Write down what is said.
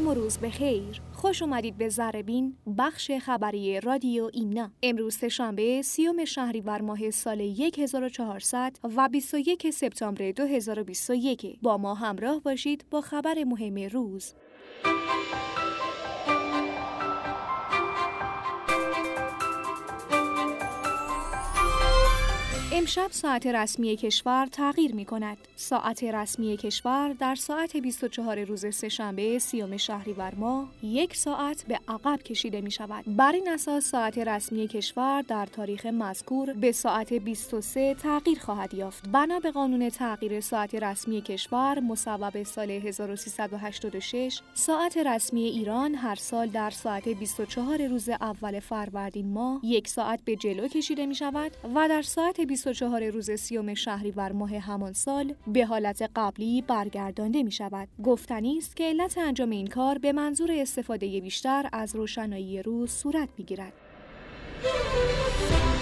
سلام و روز بخیر. خوش اومدید به ذره‌بین، بخش خبری رادیو ایمنا. امروز سه‌شنبه 30 شهریور ماه سال 1400 و 21 سپتامبر 2021. با ما همراه باشید با خبر مهم روز. امشب ساعت رسمی کشور تغییر می‌کند. ساعت رسمی کشور در ساعت 24 روز سه‌شنبه 30 شهریور ماه 1 ساعت به عقب کشیده می‌شود. بر این اساس ساعت رسمی کشور در تاریخ مذکور به ساعت 23 تغییر خواهد یافت. بنا به قانون تغییر ساعت رسمی کشور مصوب سال 1386، ساعت رسمی ایران هر سال در ساعت 24 روز اول فروردین ماه 1 ساعت به جلو کشیده می‌شود و در ساعت 24 روز 30 شهریور ماه همان سال به حالت قبلی برگردانده می شود. گفتنی است که علت انجام این کار به منظور استفاده بیشتر از روشنایی روز صورت می گیرد.